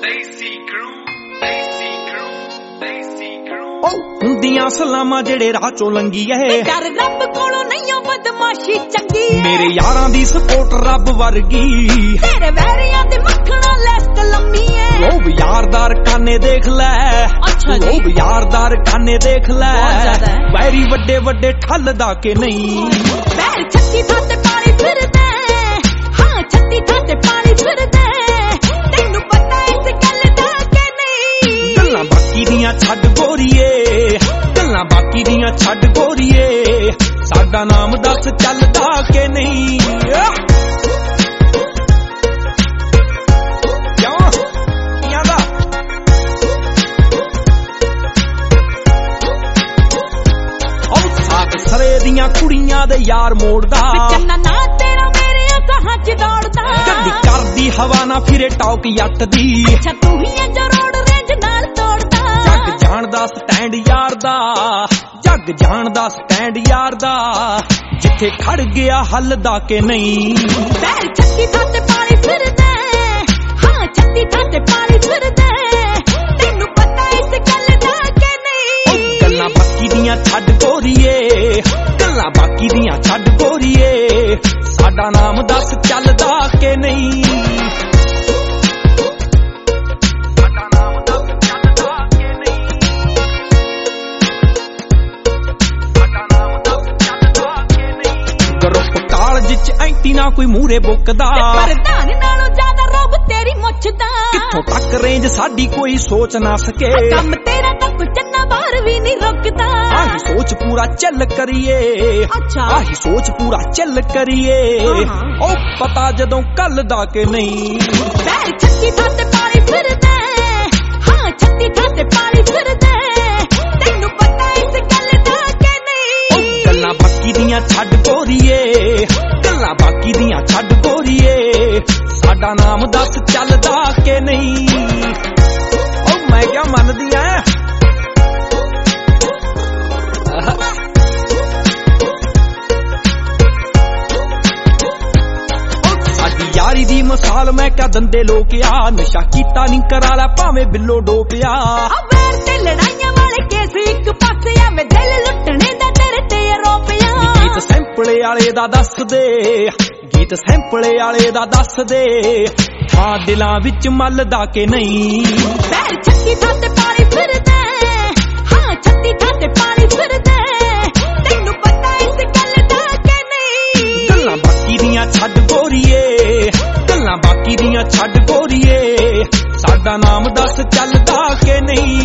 ਹੁੰਦੀਆਂ ਸਲਾਮਾਂ ਜਿਹੜੇ ਰਾਹ ਚੋਂ ਲੰਗੀ ਐ ਡਰ ਰੱਬ ਕੋਲੋਂ ਨਹੀਂ ਓ ਬਦਮਾਸ਼ੀ ਚੰਗੀ ਮੇਰੇ ਯਾਰਾਂ ਦੀ ਸਪੋਰਟ ਰੱਬ ਵਰਗੀ ਤੇਰੇ ਵੈਰੀਆਂ ਤੇ ਮੱਖਣਾ ਲੈਸਟ ਲੰਮੀ ਐ ਉਹ ਯਾਰਦਾਰ ਕਾਨੇ ਦੇਖ ਲੈ ਅੱਛਾ ਜੀ ਉਹ ਯਾਰਦਾਰ ਕਾਨੇ ਦੇਖ ਲੈ ਬਹੁਤ ਜ਼ਿਆਦਾ ਹੈ। ਵੈਰੀ ਵੱਡੇ ਵੱਡੇ ਠੱਲਦਾ ਕਿ ਨਹੀਂ ਪੈਰ ਛੱਤੀ ਥਾਂ ਤੇ ਪਾਣੀ ਫਿਰਦਾ ਹਾਂ ਛੱਤੀ ਥਾਂ ਤੇ ਪਾਣੀ ਫਿਰਦਾ ਤੈਨੂੰ ਪਤਾ ਇਸ ਗੱਲ ਦਾ ਕਿ ਨਹੀਂ ਗੱਲਾਂ ਬਾਕੀ ਦੀਆਂ ਛੱਡ ਗੋਰੀਏ ਗੱਲਾਂ ਬਾਕੀ ਦੀਆਂ ਛੱਡ ਗੋਰੀਏ ਸਾਡਾ ਨਾਮ ਦੱਸ ਚੱਲਦਾ ਕਿ ਨਹੀਂ ਸਰੇ ਦੀਆਂ ਕੁੜੀਆਂ ਦੇ ਯਾਰ ਮੋੜਦਾ ਚੰਨਾ ਨਾ ਤੇਰਾ ਮੇਰੇ ਕਹਾਂ ਚ ਦੌੜਦਾ ਗੱਡੀ ਕਰਦੀ ਹਵਾ ਨਾ ਫਿਰੇ ਟੌਕ ਯੱਟ ਦੀ ਅੱਛਾ ਤੂੰ ਹੀ ਐ ਜੋ ਰੋਡ ਰੇਂਜ ਨਾਲ ਤੋੜਦਾ ਜੱਗ ਜਾਣਦਾ ਸਟੈਂਡ ਯਾਰ ਦਾ ਜੱਗ ਜਾਣਦਾ ਸਟੈਂਡ ਯਾਰ ਦਾ ਜਿੱਥੇ ਖੜ ਗਿਆ ਹੱਲਦਾ ਕਿ ਨਹੀਂ ਪੈਰ ਛੱਤੀ ਥਾਂ ਤੇ ਪਾਣੀ ਫਿਰਦਾ ਹਾਂ ਛੱਤੀ ਥਾਂ ਤੇ ਪਾਣੀ ਫਿਰਦਾ ਤੈਨੂੰ ਪਤਾ ਇਸ ਗੱਲ ਦਾ ਕਿ ਨਹੀਂ ਗੱਲਾਂ ਬਾਕੀ ਦੀਆਂ ਛੱਡ ਗੋਰੀਏ ਗੱਲਾਂ ਬਾਕੀ ਦੀਆਂ ਛੱਡ ਗੋਰੀਏ ਸਾਡਾ ਨਾਮ ਦੱਸ ਚੱਲਦਾ ਕਿ ਨਹੀਂ ਸਾਡਾ ਨਾਮ ਦੱਸ ਚੱਲਦਾ ਕਿ ਨਹੀਂ ਸਾਡਾ ਨਾਮ ਦੱਸ ਚੱਲਦਾ ਕਿ ਨਹੀਂ ਗਰੁੱਪ ਕਾਲਜ ਚ ਐਂਟੀ ਨਾ ਕੋਈ ਮੂਰੇ ਬੁੱਕਦਾ ਪ੍ਰਧਾਨ ਨਾਲੋਂ ਜ਼ਿਆਦਾ ਰੋਬ ਤੇਰੀ ਮੁੱਛ ਦਾ ਕਿੱਥੋਂ ਤੱਕ ਰੇਂਜ ਸਾਡੀ ਕੋਈ ਸੋਚ ਨਾ ਸਕੇ ਕੰਮ ਤੇਰਾ ਤਾਂ ਕੋਈ ਚੰਨਾ ਬਾਹਰ ਵੀ ਨਹੀਂ ਰੁਕਦਾ ਆਹੀ ਸੋਚ ਪੂਰਾ ਚੱਲ ਕਰੀਏ ਅੱਛਾ ਆਹੀ ਸੋਚ ਪੂਰਾ ਚੱਲ ਕਰੀਏ ਉਹ ਪਤਾ ਜਦੋਂ ਕੱਲ ਦਾ ਕਿ ਨਹੀਂ ਪੈਰ ਛੱਤੀ ਥਾਂ ਤੇ ਪਾਣੀ ਫਿਰਦਾ ਹਾਂ ਛੱਤੀ ਥਾਂ ਤੇ ਪਾਣੀ ਫਿਰਦਾ ਤੈਨੂੰ ਪਤਾ ਇਸ ਗੱਲ ਦਾ ਕਿ ਨਹੀਂ ਗੱਲਾਂ ਬਾਕੀ ਦੀਆਂ ਛੱਡ ਗੋਰੀਏ ਗੱਲਾਂ ਬਾਕੀ ਦੀਆਂ ਛੱਡ ਗੋਰੀਏ ਸਾਡਾ ਨਾਮ ਦੱਸ ਚੱਲਦਾ ਕਿ ਨਹੀਂ ਉਹ ਮੈਂ ਕਿਆ ਮੰਨਦੀ ਐ ਯਾਰੀ ਦੀ ਮਿਸਾਲ ਮੈਂ ਕਾ ਦੰਦੇ ਲੋਕਿਆ ਨਸ਼ਾ ਕੀਤਾ ਨਹੀਂ ਕਰਾ ਲੈ ਭਾਵੇਂ ਬਿੱਲੋ ਡੋਪਿਆ ਅਵੇਰ ਤੇ ਲੜਾਈਆਂ ਵਾਲੇ ਕੇਸ ਇੱਕ ਪਾਸੇ ਆ ਮੈਂ ਦਿਲ ਲੁੱਟਣੇ ਦਾ ਤੇਰੇ ਤੇ ਆਰੋਪਿਆ ਗੀਤ ਸੈਂਪਲੇ ਵਾਲੇ ਦਾ ਦੱਸ ਦੇ ਗੀਤ ਸੈਂਪਲੇ ਵਾਲੇ ਦਾ ਦੱਸ ਦੇ ਹਾਂ ਦਿਲਾਂ ਵਿੱਚ ਮੱਲਦਾ ਕਿ ਨਹੀਂ ਪੈਰ ਛੱਤੀ ਥਾਂ ਤੇ ਪਾਣੀ ਫਿਰਦਾ ਹਾਂ ਛੱਤੀ ਥਾਂ ਤੇ ਪਾਣੀ ਫਿਰਦਾ ਤੈਨੂੰ ਪਤਾ ਇਸ ਗੱਲ ਦਾ ਕਿ ਨਹੀਂ ਗੱਲਾਂ ਬਾਕੀ ਦੀਆਂ ਛੱਡ ਗੋਰੀਏ ਗੱਲਾਂ ਬਾਕੀ ਦੀਆਂ ਛੱਡ ਗੋਰੀਏ ਸਾਡਾ ਨਾਮ ਦੱਸ ਚੱਲਦਾ ਕਿ ਨਹੀਂ